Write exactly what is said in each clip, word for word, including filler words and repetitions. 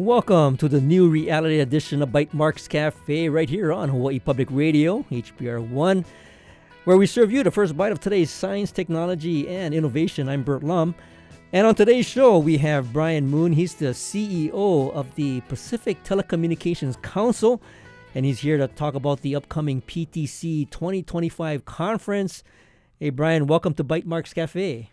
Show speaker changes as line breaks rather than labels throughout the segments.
Welcome to the new reality edition of Bytemarks Cafe right here on Hawaii Public Radio, H B R one, where we serve you the first bite of today's science, technology, and innovation. I'm Bert Lum. And on today's show, we have Brian Moon. He's the C E O of the Pacific Telecommunications Council, and he's here to talk about the upcoming P T C twenty twenty-five conference. Hey, Brian, welcome to Bytemarks Cafe.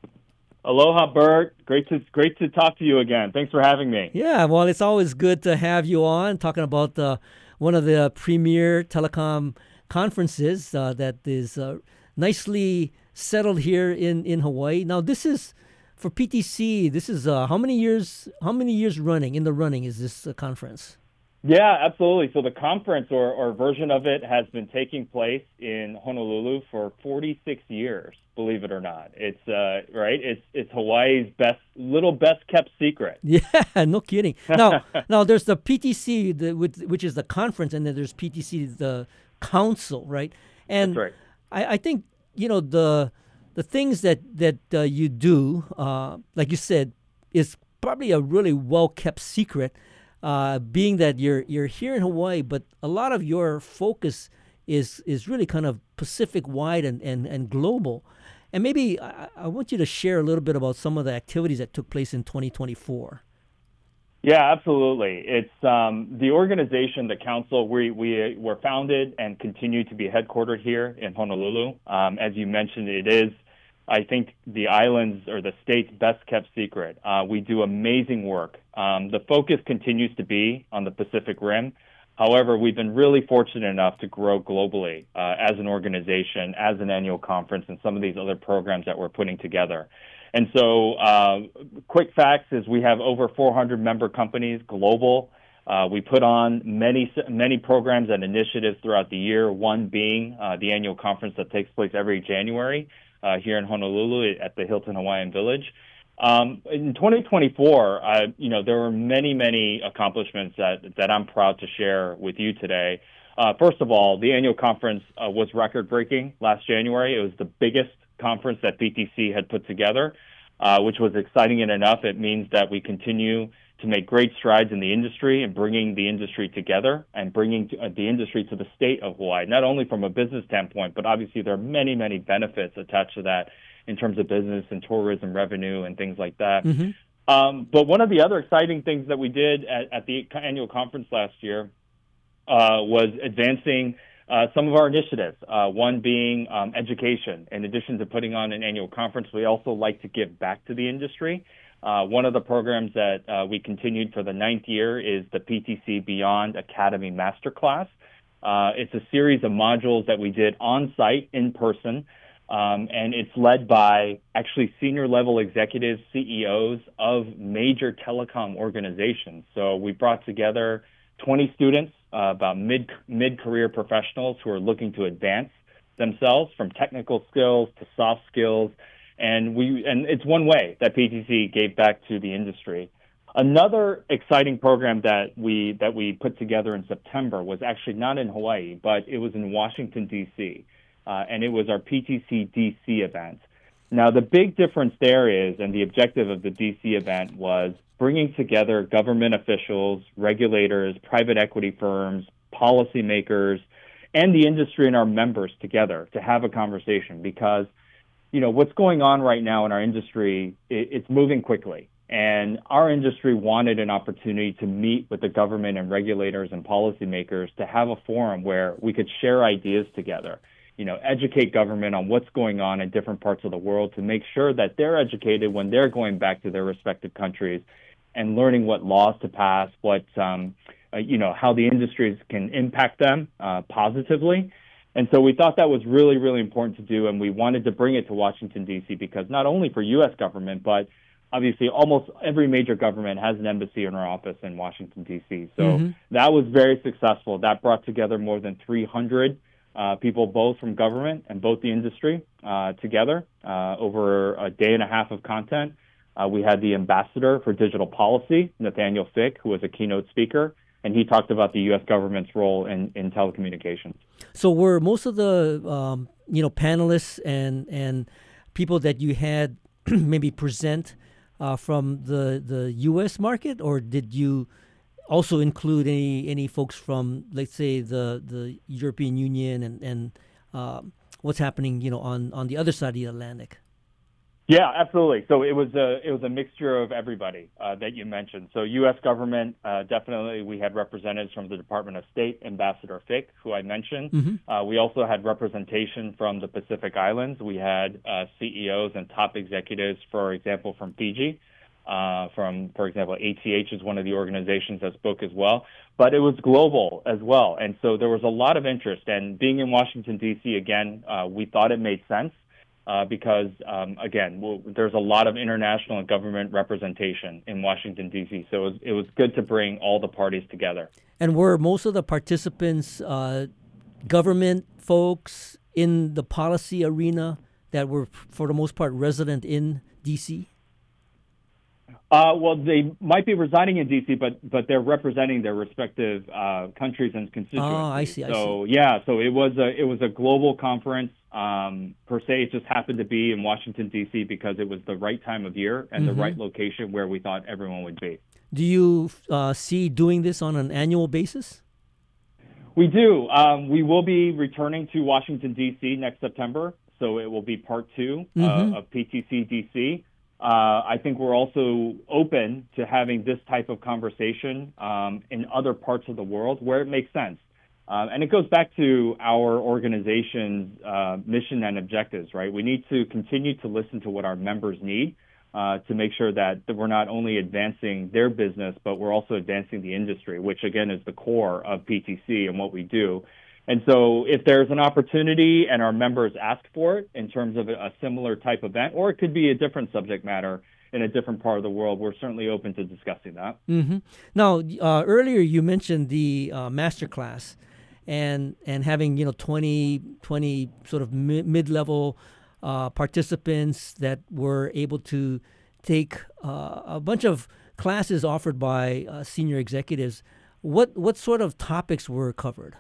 Aloha, Bert. Great to great to talk to you again. Thanks for having me.
Yeah, well, it's always good to have you on, talking about the, one of the premier telecom conferences uh, that is uh, nicely settled here in, in Hawaii. Now, this is, for P T C, this is uh, how many years How many years running, in the running, is this uh, conference?
Yeah, absolutely. So the conference or, or version of it has been taking place in Honolulu for forty-six years, believe it or not. It's uh, right. It's it's Hawaii's best little best kept secret.
Yeah, no kidding. Now, now there's the P T C, the, which is the conference, and then there's P T C, the council, right? And
That's right.
I, I think you know the the things that that uh, you do, uh, like you said, is probably a really well kept secret. Uh, being that you're you're here in Hawaii, but a lot of your focus is is really kind of Pacific wide and, and, and global. And maybe I, I want you to share a little bit about some of the activities that took place in twenty twenty-four.
Yeah, absolutely. It's um, the organization, the council. We we were founded and continue to be headquartered here in Honolulu. Um, as you mentioned, it is, I think, the island's or the state's best kept secret. Uh, we do amazing work. Um, the focus continues to be on the Pacific Rim. However, we've been really fortunate enough to grow globally uh, as an organization, as an annual conference, and some of these other programs that we're putting together. And so uh, quick facts is we have over four hundred member companies global. Uh, we put on many, many programs and initiatives throughout the year, one being uh, the annual conference that takes place every January. Uh, here in Honolulu at the Hilton Hawaiian Village. Um, in twenty twenty-four, uh, you know, there were many, many accomplishments that, that I'm proud to share with you today. Uh, first of all, the annual conference uh, was record-breaking last January. It was the biggest conference that P T C had put together, uh, which was exciting enough. It means that we continue to make great strides in the industry and bringing the industry together and bringing to, uh, the industry to the state of Hawaii, not only from a business standpoint, but obviously there are many, many benefits attached to that in terms of business and tourism revenue and things like that. Mm-hmm. Um, but one of the other exciting things that we did at, at the annual conference last year uh, was advancing uh, some of our initiatives, uh, one being um, education. In addition to putting on an annual conference, we also like to give back to the industry. Uh, one of the programs that uh, we continued for the ninth year is the P T C Beyond Academy Masterclass. Uh, it's a series of modules that we did on-site, in person, um, and it's led by actually senior-level executives, C E Os of major telecom organizations. So we brought together twenty students, uh, about mid, mid-career professionals who are looking to advance themselves from technical skills to soft skills. And we and it's one way that P T C gave back to the industry. Another exciting program that we that we put together in September was actually not in Hawaii, but it was in Washington, D C, uh, and it was our P T C D C event. Now, the big difference there is, and the objective of the D C event was bringing together government officials, regulators, private equity firms, policymakers, and the industry and our members together to have a conversation because you know, what's going on right now in our industry, it's moving quickly. And our industry wanted an opportunity to meet with the government and regulators and policymakers to have a forum where we could share ideas together, you know, educate government on what's going on in different parts of the world to make sure that they're educated when they're going back to their respective countries and learning what laws to pass, what, um, uh, you know, how the industries can impact them uh, positively. And so we thought that was really, really important to do, and we wanted to bring it to Washington, D C, because not only for U S government, but obviously almost every major government has an embassy in our office in Washington, D C. So mm-hmm. that was very successful. That brought together more than three hundred uh, people, both from government and both the industry, uh, together uh, over a day and a half of content. Uh, we had the ambassador for digital policy, Nathaniel Fick, who was a keynote speaker, and he talked about the U S government's role in, in telecommunications.
So were most of the um, you know panelists and and people that you had maybe present uh, from the, the U S market, or did you also include any any folks from, let's say, the, the European Union and and uh, what's happening, you know, on, on the other side of the Atlantic?
Yeah, absolutely. So it was a it was a mixture of everybody uh, that you mentioned. So U S government, uh, definitely we had representatives from the Department of State, Ambassador Fick, who I mentioned. Mm-hmm. Uh, we also had representation from the Pacific Islands. We had uh, C E Os and top executives, for example, from Fiji. Uh, from, for example, A T H is one of the organizations that spoke as well. But it was global as well. And so there was a lot of interest. And being in Washington, D C, again, uh, we thought it made sense. Uh, because, um, again, well, there's a lot of international and government representation in Washington, D C, so it was, it was good to bring all the parties together.
And were most of the participants uh, government folks in the policy arena that were, for the most part, resident in D C?
Uh, well, they might be residing in D C, but but they're representing their respective uh, countries and constituencies.
Oh, I see. I
so
see.
yeah, so it was a it was a global conference. Um, per se, it just happened to be in Washington D C because it was the right time of year and mm-hmm. the right location where we thought everyone would be.
Do you uh, see doing this on an annual basis?
We do. Um, we will be returning to Washington D C next September, so it will be part two mm-hmm. uh, of P T C D C. Uh, I think we're also open to having this type of conversation um, in other parts of the world where it makes sense. Uh, and it goes back to our organization's uh, mission and objectives, right? We need to continue to listen to what our members need uh, to make sure that, that we're not only advancing their business, but we're also advancing the industry, which, again, is the core of P T C and what we do. And so if there's an opportunity and our members ask for it in terms of a, a similar type event, or it could be a different subject matter in a different part of the world, we're certainly open to discussing that.
Mm-hmm. Now, uh, earlier you mentioned the uh, masterclass and and having, you know, twenty, twenty sort of mi- mid-level uh, participants that were able to take uh, a bunch of classes offered by uh, senior executives. What what sort of topics were covered?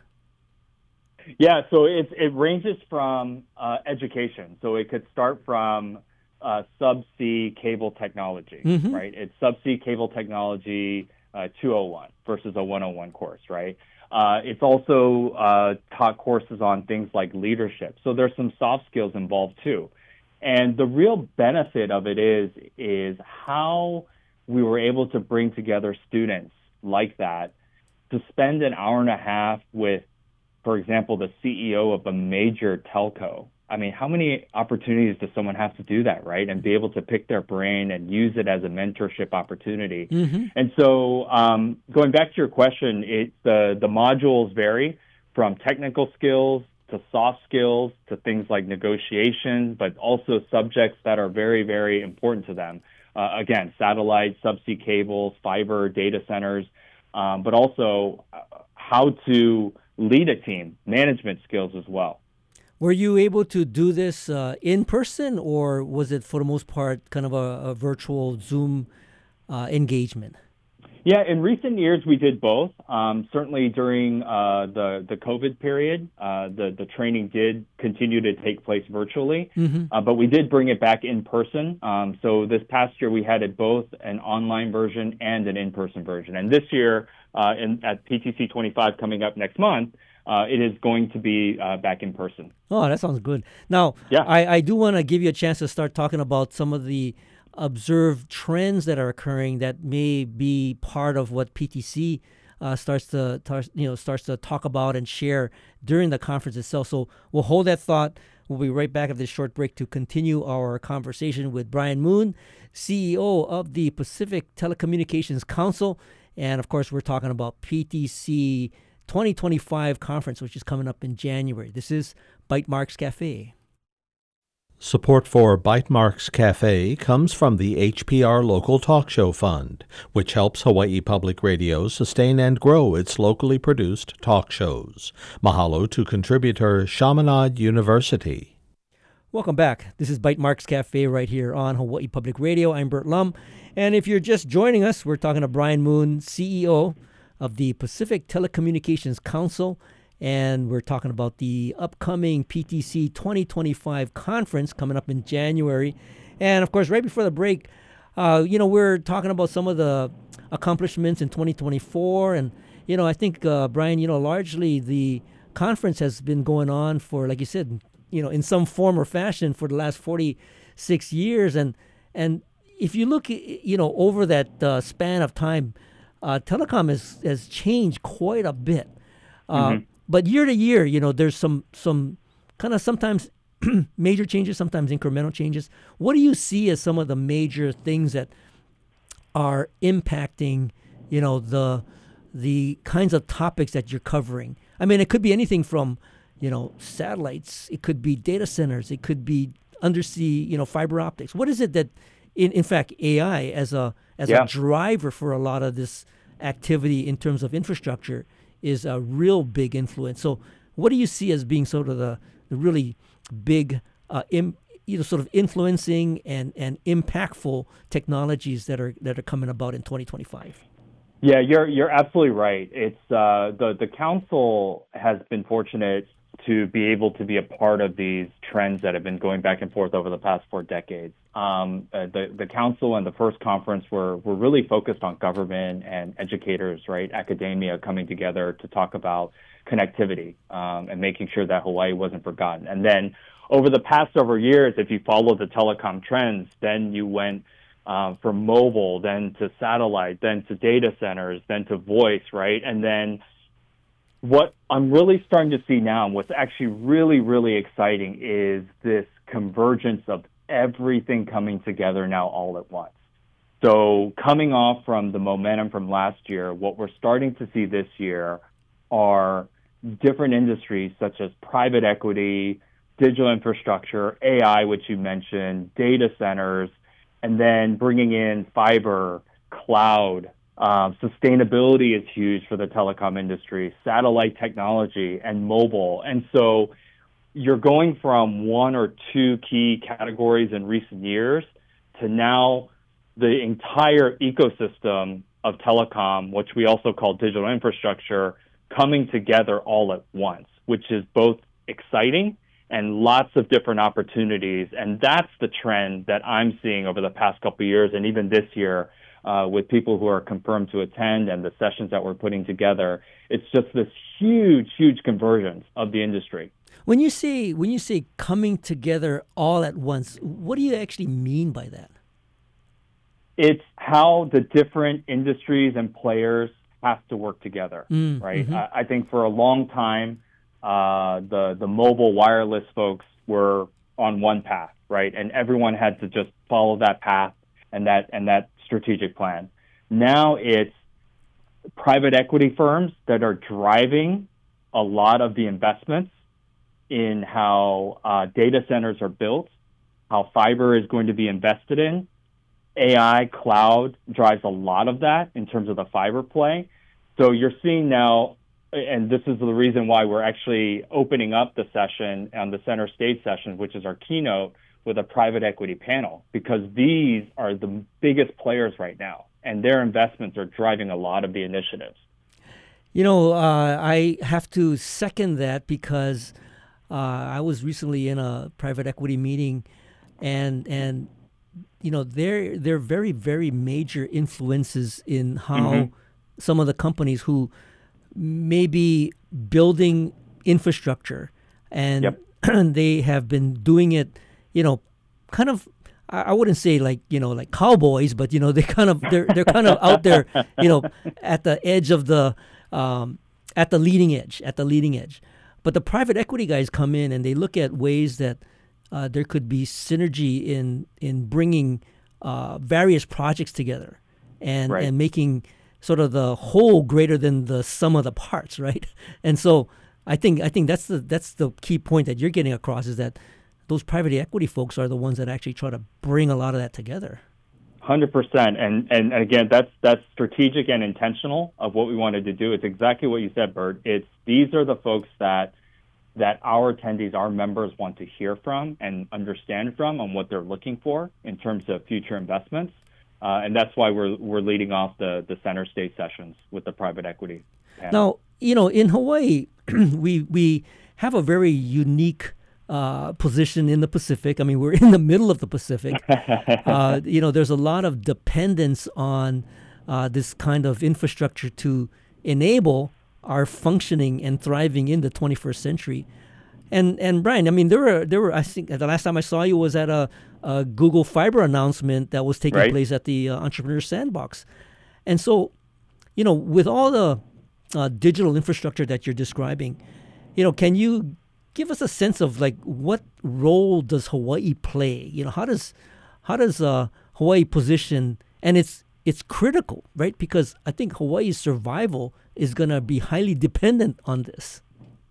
Yeah, so it it ranges from uh, education. So it could start from uh, subsea cable technology, mm-hmm. right? It's subsea cable technology uh, two oh one versus a one oh one course, right? Uh, it's also uh, taught courses on things like leadership. So there's some soft skills involved too. And the real benefit of it is is how we were able to bring together students like that to spend an hour and a half with, for example, the C E O of a major telco. I mean, how many opportunities does someone have to do that, right? And be able to pick their brain and use it as a mentorship opportunity. Mm-hmm. And so um, going back to your question, it, the, the modules vary from technical skills to soft skills to things like negotiation, but also subjects that are very, very important to them. Uh, again, satellites, subsea cables, fiber, data centers, um, but also how to lead a team, management skills as well.
Were you able to do this uh, in person, or was it for the most part kind of a, a virtual Zoom uh, engagement?
Yeah, in recent years we did both. Um, certainly during uh, the the COVID period, uh, the the training did continue to take place virtually, mm-hmm. uh, but we did bring it back in person. Um, so this past year we had it both an online version and an in-person version, and this year uh, in, at P T C twenty-five coming up next month, uh, it is going to be uh, back in person.
Oh, that sounds good. Now, yeah. I, I do want to give you a chance to start talking about some of the observed trends that are occurring that may be part of what P T C uh, starts to tar- you know starts to talk about and share during the conference itself. So we'll hold that thought. We'll be right back after this short break to continue our conversation with Brian Moon, C E O of the Pacific Telecommunications Council. And of course, we're talking about P T C twenty twenty-five conference, which is coming up in January. This is Bytemarks Cafe.
Support for Bytemarks Cafe comes from the H P R Local Talk Show Fund, which helps Hawaii Public Radio sustain and grow its locally produced talk shows. Mahalo to contributor Chaminade University.
Welcome back. This is Bytemarks Cafe right here on Hawaii Public Radio. I'm Bert Lum. And if you're just joining us, we're talking to Brian Moon, C E O of the Pacific Telecommunications Council. And we're talking about the upcoming P T C twenty twenty-five conference coming up in January. And, of course, right before the break, uh, you know, we're talking about some of the accomplishments in twenty twenty-four, and you know, I think uh, Brian, you know, largely the conference has been going on for, like you said, you know, in some form or fashion for the last forty-six years, and and if you look, you know, over that uh, span of time, uh, telecom has has changed quite a bit. Uh,
Mm-hmm.
But year to year, you know, there's some some kind of sometimes major changes, sometimes incremental changes. What do you see as some of the major things that are impacting, you know, the the kinds of topics that you're covering? I mean, it could be anything from, you know, satellites. It could be data centers. It could be undersea, you know, fiber optics. What is it that, in in fact, A I as a as
Yeah.
a driver for a lot of this activity in terms of infrastructure is a real big influence. So, what do you see as being sort of the, the really big, uh, Im, you know, sort of influencing and, and impactful technologies that are that are coming about in twenty twenty-five?
Yeah, you're you're absolutely right. It's uh, the the council has been fortunate to be able to be a part of these trends that have been going back and forth over the past four decades. Um, uh, the the council and the first conference were were really focused on government and educators, right, academia coming together to talk about connectivity um, and making sure that Hawaii wasn't forgotten. And then over the past several years, if you follow the telecom trends, then you went uh, from mobile, then to satellite, then to data centers, then to voice, right, and then what I'm really starting to see now, and what's actually really, really exciting, is this convergence of everything coming together now all at once. So coming off from the momentum from last year, what we're starting to see this year are different industries such as private equity, digital infrastructure, A I, which you mentioned, data centers, and then bringing in fiber, cloud. Um, sustainability is huge for the telecom industry, satellite technology, and mobile. And so you're going from one or two key categories in recent years to now the entire ecosystem of telecom, which we also call digital infrastructure, coming together all at once, which is both exciting and lots of different opportunities. And that's the trend that I'm seeing over the past couple of years, and even this year, Uh, with people who are confirmed to attend and the sessions that we're putting together. It's just this huge, huge convergence of the industry.
When you say when you say coming together all at once, what do you actually mean by that?
It's how the different industries and players have to work together,
Mm,
right?
mhm.
I, I think for a long time, uh, the the mobile wireless folks were on one path, right, and everyone had to just follow that path and that and that strategic plan. Now it's private equity firms that are driving a lot of the investments in how uh, data centers are built, how fiber is going to be invested in. A I, cloud drives a lot of that in terms of the fiber play. So you're seeing now, and this is the reason why we're actually opening up the session on the center stage session, which is our keynote, with a private equity panel, because these are the biggest players right now, and their investments are driving a lot of the initiatives.
You know, uh, I have to second that because uh, I was recently in a private equity meeting, and and you know they're they're very very major influences in how
Mm-hmm.
some of the companies who may be building infrastructure, and
Yep.
they have been doing it, you know, kind of, I I wouldn't say like, you know, like cowboys, but, you know, they kind of, they're, they're kind of out there, you know, at the edge of the, um, at the leading edge, at the leading edge. But the private equity guys come in and they look at ways that uh, there could be synergy in, in bringing uh, various projects together and,
Right.
and making sort of the whole greater than the sum of the parts, right? And so I think, I think that's the, that's the key point that you're getting across, is that those private equity folks are the ones that actually try to bring a lot of that together.
one hundred percent. And, and again, that's that's strategic and intentional of what we wanted to do. It's exactly what you said, Bert. It's these are the folks that that our attendees, our members want to hear from and understand from on what they're looking for in terms of future investments. Uh, and that's why we're we're leading off the, the center stage sessions with the private equity panel.
Now, you know, in Hawaii, we we have a very unique uh, position in the Pacific. I mean, we're in the middle of the Pacific. uh, you know, there's a lot of dependence on uh, this kind of infrastructure to enable our functioning and thriving in the twenty-first century. And and Brian, I mean, there were there were I think the last time I saw you was at a, a Google Fiber announcement that was taking
right.
place at the uh, Entrepreneur Sandbox. And so, you know, with all the uh, digital infrastructure that you're describing, you know, can you give us a sense of like what role does Hawaii play? You know, how does how does uh, Hawaii position? And it's it's critical, right? Because I think Hawaii's survival is going to be highly dependent on this.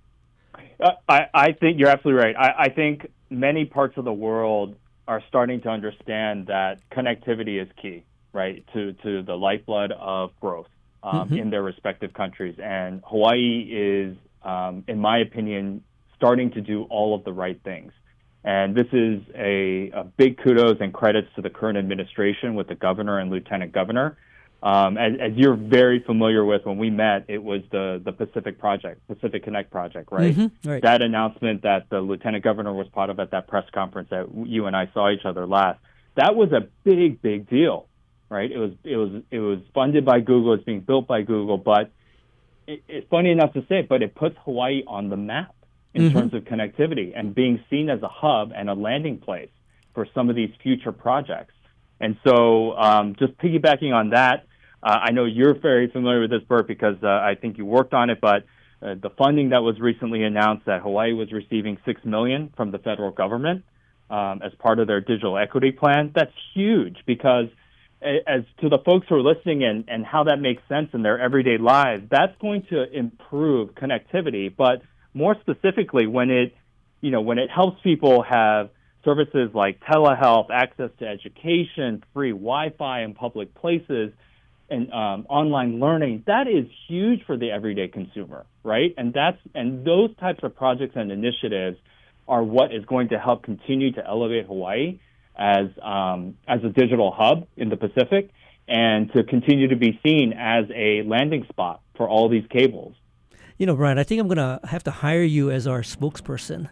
Uh, I, I think you're absolutely right. I, I think many parts of the world are starting to understand that connectivity is key, right, to, to the lifeblood of growth um, mm-hmm. in their respective countries. And Hawaii is, um, in my opinion, starting to do all of the right things. And this is a, a big kudos and credits to the current administration with the governor and lieutenant governor. Um, as, as you're very familiar with, when we met, it was the, the Pacific Project, Pacific Connect Project, right?
Mm-hmm, right?
That announcement that the lieutenant governor was part of at that press conference that you and I saw each other last, that was a big, big deal, right? It was it was it was funded by Google, it's being built by Google, but it, it's funny enough to say, but it puts Hawaii on the map in mm-hmm. terms of connectivity and being seen as a hub and a landing place for some of these future projects. And so um, just piggybacking on that, uh, I know you're very familiar with this, Bert, because uh, I think you worked on it, but uh, the funding that was recently announced that Hawaii was receiving six million dollars from the federal government um, as part of their digital equity plan, that's huge because as to the folks who are listening and, and how that makes sense in their everyday lives, that's going to improve connectivity. But more specifically, when it, you know, when it helps people have services like telehealth, access to education, free Wi-Fi in public places, and um, online learning, that is huge for the everyday consumer, right? And that's and those types of projects and initiatives are what is going to help continue to elevate Hawaii as um, as a digital hub in the Pacific and to continue to be seen as a landing spot for all these cables.
You know, Brian, I think I'm going to have to hire you as our spokesperson.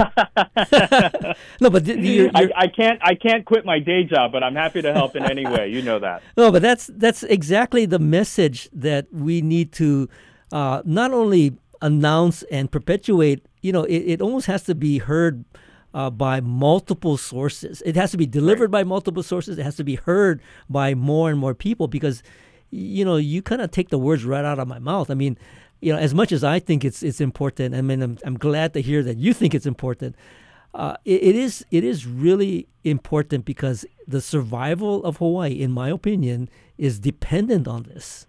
No, but the, the, you're, you're,
I, I can't. I can't quit my day job, but I'm happy to help in any way. You know that.
No, but that's that's exactly the message that we need to uh, not only announce and perpetuate. You know, it, it almost has to be heard uh, by multiple sources. It has to be delivered right. by multiple sources. It has to be heard by more and more people because, you know, you kind of take the words right out of my mouth. I mean. You know, as much as I think it's it's important, I mean, I'm I'm glad to hear that you think it's important. Uh, it, it is it is really important because the survival of Hawaii, in my opinion, is dependent on this.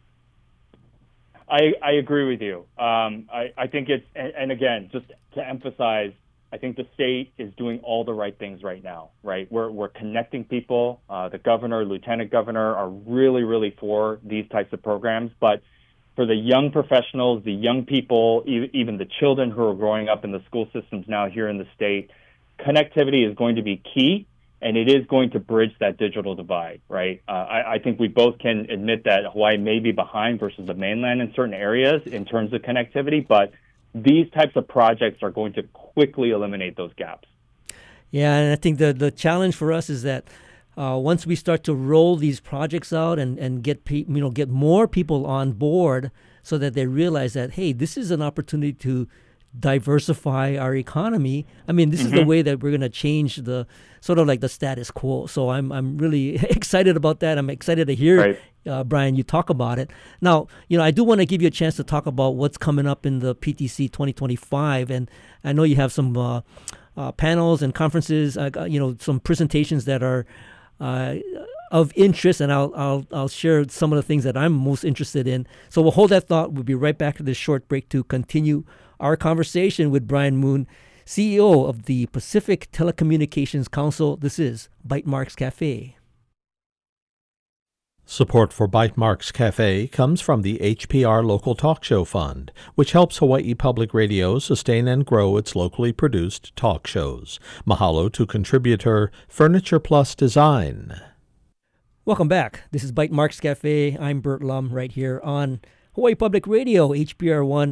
I I agree with you. Um, I I think it's and, and again, just to emphasize, I think the state is doing all the right things right now. Right, we're we're connecting people. Uh, the governor, lieutenant governor, are really really for these types of programs, but for the young professionals, the young people, even the children who are growing up in the school systems now here in the state, connectivity is going to be key, and it is going to bridge that digital divide, right? Uh, I, I think we both can admit that Hawaii may be behind versus the mainland in certain areas in terms of connectivity, but these types of projects are going to quickly eliminate those gaps.
Yeah, and I think the, the challenge for us is that Uh, once we start to roll these projects out and, and get pe- you know get more people on board so that they realize that, hey, this is an opportunity to diversify our economy. I mean, this mm-hmm. is the way that we're going to change the sort of like the status quo. So I'm I'm really excited about that. I'm excited to hear,
right.
uh, Brian, you talk about it. Now, you know, I do want to give you a chance to talk about what's coming up in the P T C twenty twenty-five. And I know you have some uh, uh, panels and conferences, uh, you know, some presentations that are Uh, of interest, and I'll I'll I'll share some of the things that I'm most interested in. So we'll hold that thought. We'll be right back to this short break to continue our conversation with Brian Moon, C E O of the Pacific Telecommunications Council. This is Bytemarks Cafe.
Support for Bytemarks Cafe comes from the H P R Local Talk Show Fund, which helps Hawaii Public Radio sustain and grow its locally produced talk shows. Mahalo to contributor Furniture Plus Design.
Welcome back. This is Bytemarks Cafe. I'm Bert Lum right here on Hawaii Public Radio, H P R one.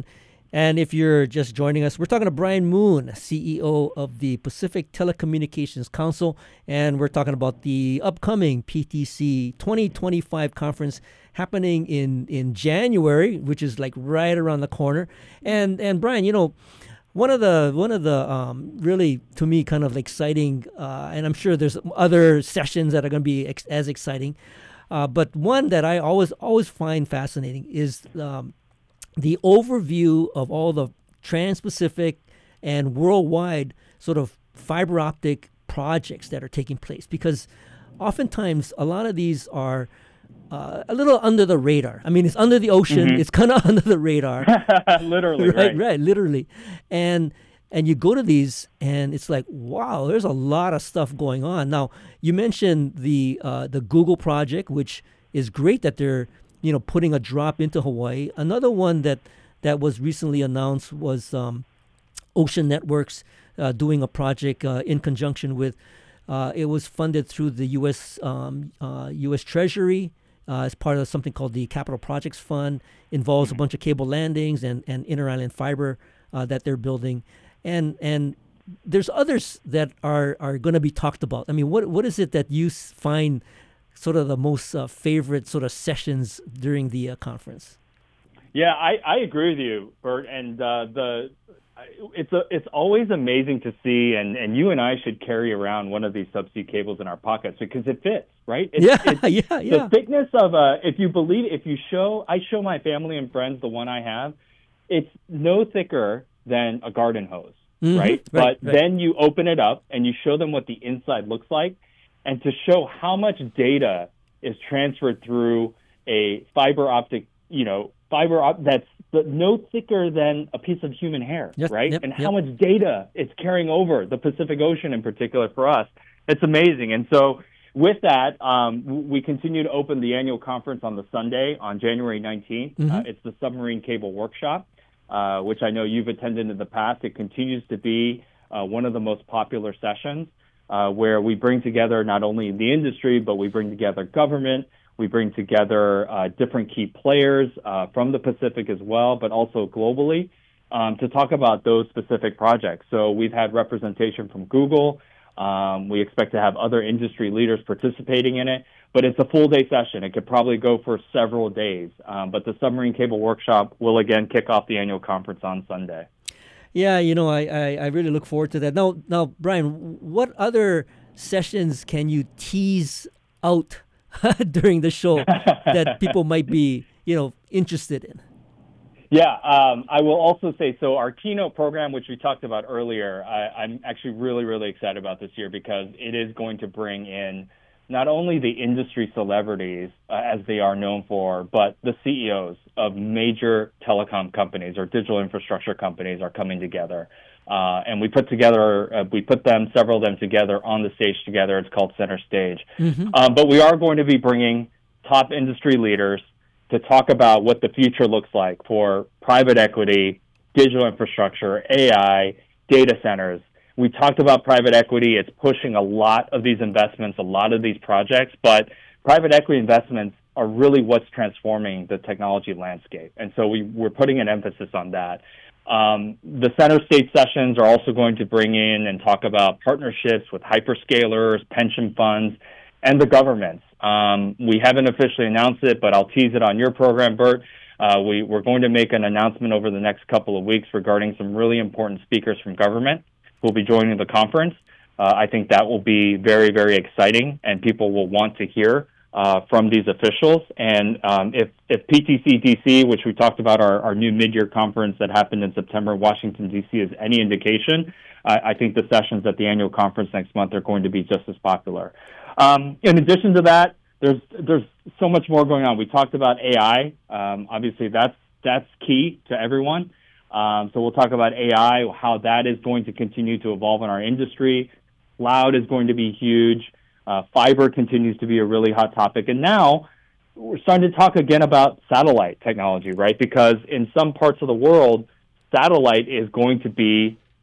And if you're just joining us, we're talking to Brian Moon, C E O of the Pacific Telecommunications Council, and we're talking about the upcoming P T C twenty twenty-five conference happening in, in January, which is like right around the corner. And and Brian, you know, one of the one of the um, really to me kind of exciting, uh, and I'm sure there's other sessions that are going to be ex- as exciting, uh, but one that I always always find fascinating is um, the overview of all the trans-Pacific and worldwide sort of fiber optic projects that are taking place, because oftentimes a lot of these are uh, a little under the radar. I mean, it's under the ocean. Mm-hmm. It's kind of under the radar.
Literally,
right,
right.
Right, literally. And and you go to these, and it's like, wow, there's a lot of stuff going on. Now, you mentioned the uh, the Google project, which is great that they're you know, putting a drop into Hawaii. Another one that, that was recently announced was um, Ocean Networks uh, doing a project uh, in conjunction with, uh, it was funded through the U S um, uh, U S Treasury uh, as part of something called the Capital Projects Fund. Involves mm-hmm. a bunch of cable landings and, and inter-island fiber uh, that they're building. And and there's others that are, are going to be talked about. I mean, what what is it that you find sort of the most uh, favorite sort of sessions during the uh, conference?
Yeah, I, I agree with you, Bert. And uh, the it's a, it's always amazing to see, and, and you and I should carry around one of these subsea cables in our pockets because it fits, right? It's,
yeah,
it's,
yeah, yeah.
The thickness of a, if you believe, if you show, I show my family and friends the one I have, it's no thicker than a garden hose,
mm-hmm.
right?
right?
But
right.
then you open it up and you show them what the inside looks like. And to show how much data is transferred through a fiber optic, you know, fiber op- that's no thicker than a piece of human hair,
yep,
right?
Yep,
and
yep.
how much data it's carrying over the Pacific Ocean in particular for us. It's amazing. And so with that, um, we continue to open the annual conference on the Sunday on January nineteenth. Mm-hmm. Uh, it's the Submarine Cable Workshop, uh, which I know you've attended in the past. It continues to be uh, one of the most popular sessions. Uh, where we bring together not only the industry, but we bring together government, we bring together uh, different key players uh, from the Pacific as well, but also globally, um, to talk about those specific projects. So we've had representation from Google. Um, we expect to have other industry leaders participating in it, but it's a full-day session. It could probably go for several days. Um, but the Submarine Cable Workshop will again kick off the annual conference on Sunday.
Yeah, you know, I, I, I really look forward to that. Now, now, Brian, what other sessions can you tease out during the show that people might be, you know, interested in?
Yeah, um, I will also say, so our keynote program, which we talked about earlier, I, I'm actually really, really excited about this year because it is going to bring in not only the industry celebrities, uh, as they are known for, but the C E Os of major telecom companies or digital infrastructure companies are coming together. Uh, and we put together, uh, we put them, several of them together on the stage together. It's called Center Stage. Mm-hmm. Um, but we are going to be bringing top industry leaders to talk about what the future looks like for private equity, digital infrastructure, A I, data centers. We talked about private equity. It's pushing a lot of these investments, a lot of these projects, but private equity investments are really what's transforming the technology landscape. And so we, we're putting an emphasis on that. Um, the center stage sessions are also going to bring in and talk about partnerships with hyperscalers, pension funds, and the governments. Um, we haven't officially announced it, but I'll tease it on your program, Bert. Uh, we, we're going to make an announcement over the next couple of weeks regarding some really important speakers from government who will be joining the conference. Uh, I think that will be very, very exciting, and people will want to hear uh, from these officials. And um, if, if P T C D C, which we talked about, our, our new mid-year conference that happened in September in Washington, D C, is any indication, I, I think the sessions at the annual conference next month are going to be just as popular. Um, in addition to that, there's there's so much more going on. We talked about A I. Um, obviously, that's that's key to everyone. Um, so we'll talk about A I, how that is going to continue to evolve in our industry. Cloud is going to be huge. Uh, fiber continues to be a really hot topic. And now we're starting to talk again about satellite technology, right? Because in some parts of the world, satellite is going to be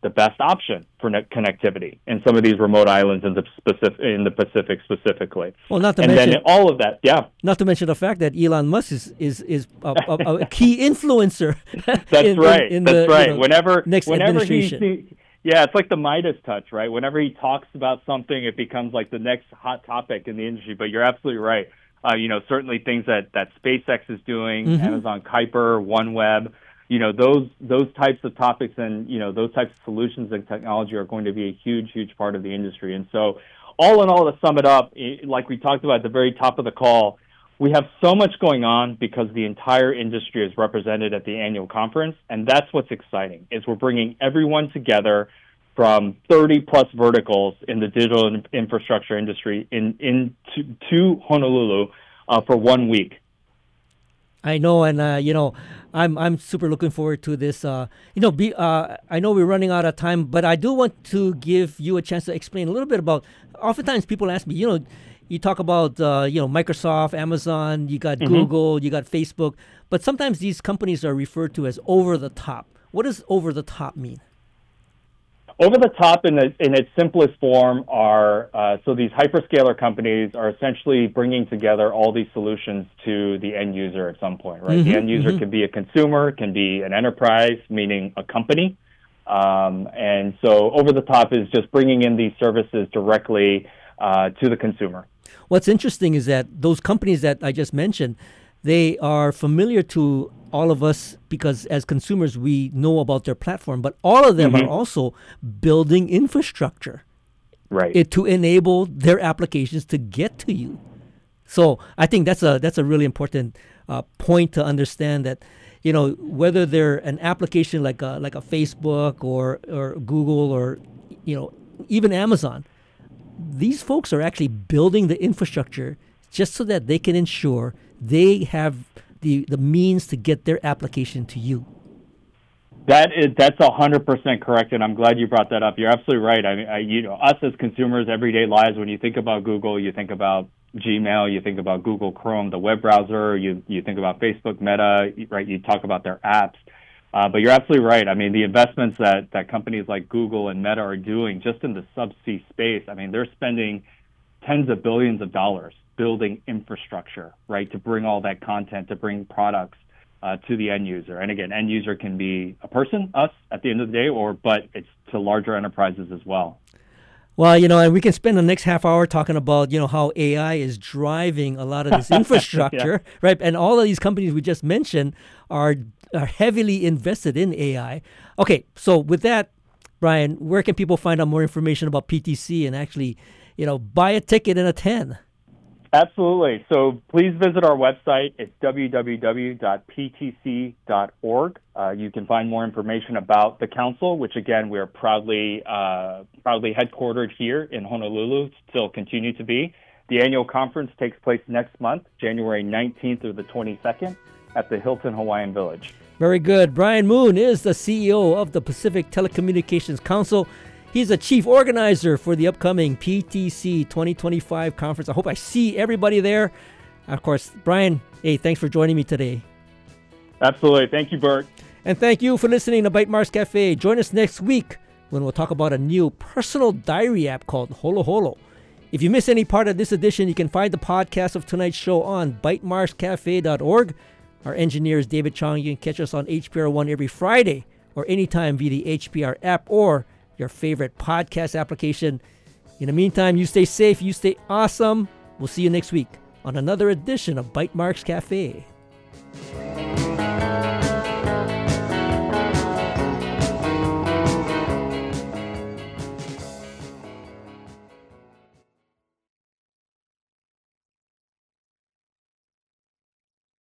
the best option for net connectivity in some of these remote islands in the specific in the Pacific specifically.
Well, not to
and
mention
then all of that, yeah.
Not to mention the fact that Elon Musk is is, is a, a, a key influencer.
That's
in,
right.
In, in
That's
the,
right.
You know,
whenever
next
whenever
administration.
he, he yeah, it's like the Midas touch, right? Whenever he talks about something, it becomes like the next hot topic in the industry. But you're absolutely right. Uh, you know, certainly things that, that SpaceX is doing, mm-hmm. Amazon Kuiper, OneWeb, you know, those those types of topics and, you know, those types of solutions and technology are going to be a huge, huge part of the industry. And so all in all, to sum it up, like we talked about at the very top of the call, we have so much going on because the entire industry is represented at the annual conference. And that's what's exciting, is we're bringing everyone together from thirty plus verticals in the digital infrastructure industry in, in to, to Honolulu uh, for one week.
I know, and uh, you know, I'm I'm super looking forward to this. Uh, you know, be uh, I know we're running out of time, but I do want to give you a chance to explain a little bit about. Oftentimes, people ask me, you know, you talk about uh, you know Microsoft, Amazon, you got mm-hmm. Google, you got Facebook, but sometimes these companies are referred to as over the top. What does over the top mean?
Over the top, in, the, in its simplest form, are uh, so these hyperscaler companies are essentially bringing together all these solutions to the end user at some point, right? Mm-hmm, the end user mm-hmm. can be a consumer, can be an enterprise, meaning a company. Um, and so over the top is just bringing in these services directly uh, to the consumer.
What's interesting is that those companies that I just mentioned, they are familiar to all of us because as consumers, we know about their platform, but all of them mm-hmm. are also building infrastructure
right.
it, to enable their applications to get to you. So I think that's a that's a really important uh, point to understand that, you know, whether they're an application like a, like a Facebook or, or Google or, you know, even Amazon, these folks are actually building the infrastructure just so that they can ensure they have the, the means to get their application to you.
That is, that's one hundred percent correct, and I'm glad you brought that up. You're absolutely right. I mean, I, you know, us as consumers, everyday lives, when you think about Google, you think about Gmail, you think about Google Chrome, the web browser, you you think about Facebook, Meta, right? You talk about their apps. Uh, but you're absolutely right. I mean, the investments that, that companies like Google and Meta are doing just in the subsea space, I mean, they're spending tens of billions of dollars building infrastructure, right, to bring all that content, to bring products uh, to the end user. And again, end user can be a person, us, at the end of the day, or but it's to larger enterprises as well.
Well, you know, and we can spend the next half hour talking about, you know, how A I is driving a lot of this infrastructure, yeah. right? And all of these companies we just mentioned are are heavily invested in A I. Okay, so with that, Brian, where can people find out more information about P T C and actually, you know, buy a ticket and attend?
Absolutely. So please visit our website. It's w w w dot p t c dot org. Uh, you can find more information about the council, which again we are proudly uh, proudly headquartered here in Honolulu, still continue to be. The annual conference takes place next month, January nineteenth through the twenty-second, at the Hilton Hawaiian Village.
Very good. Brian Moon is the C E O of the Pacific Telecommunications Council. He's a chief organizer for the upcoming P T C twenty twenty-five conference. I hope I see everybody there. Of course, Brian, hey, thanks for joining me today.
Absolutely. Thank you, Bert.
And thank you for listening to Bytemarks Cafe. Join us next week when we'll talk about a new personal diary app called Holo Holo. If you miss any part of this edition, you can find the podcast of tonight's show on bytemarks cafe dot org. Our engineer is David Chong. You can catch us on H P R one every Friday or anytime via the H P R app or your favorite podcast application. In the meantime, you stay safe, you stay awesome. We'll see you next week on another edition of Bytemarks Cafe.